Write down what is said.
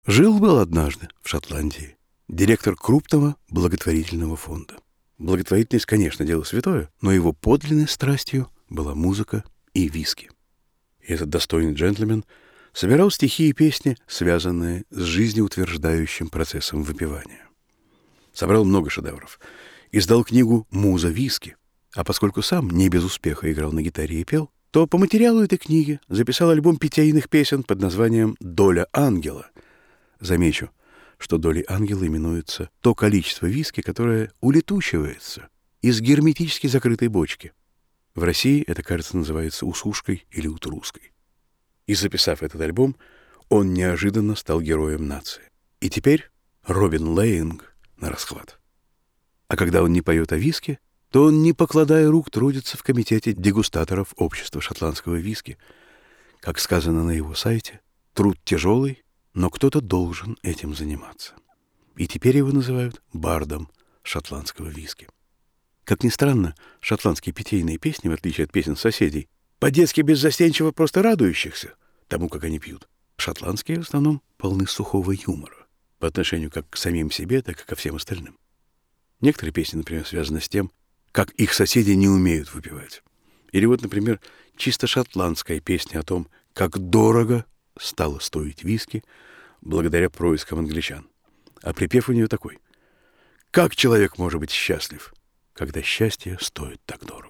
Жил-был однажды в Шотландии директор крупного благотворительного фонда. Благотворительность, конечно, дело святое, но его подлинной страстью была музыка и виски. И этот достойный джентльмен собирал стихи и песни, связанные с жизнеутверждающим процессом выпивания. Собрал много шедевров. Издал книгу «Муза виски». А поскольку сам не без успеха играл на гитаре и пел, то по материалу этой книги записал альбом питейных песен под названием «Доля ангела». Замечу, что долей ангела именуется то количество виски, которое улетучивается из герметически закрытой бочки. В России это, кажется, называется усушкой или утруской. И записав этот альбом, он неожиданно стал героем нации. И теперь Робин Лейинг на расхват. А когда он не поет о виске, то он, не покладая рук, трудится в комитете дегустаторов общества шотландского виски. Как сказано на его сайте, труд тяжелый, но кто-то должен этим заниматься. И теперь его называют бардом шотландского виски. Как ни странно, шотландские питейные песни, в отличие от песен соседей, по-детски беззастенчиво просто радующихся тому, как они пьют, шотландские в основном полны сухого юмора по отношению как к самим себе, так и ко всем остальным. Некоторые песни, например, связаны с тем, как их соседи не умеют выпивать. Или вот, например, чисто шотландская песня о том, как дорого стало стоить виски благодаря проискам англичан. А припев у нее такой: «Как человек может быть счастлив, когда счастье стоит так дорого?»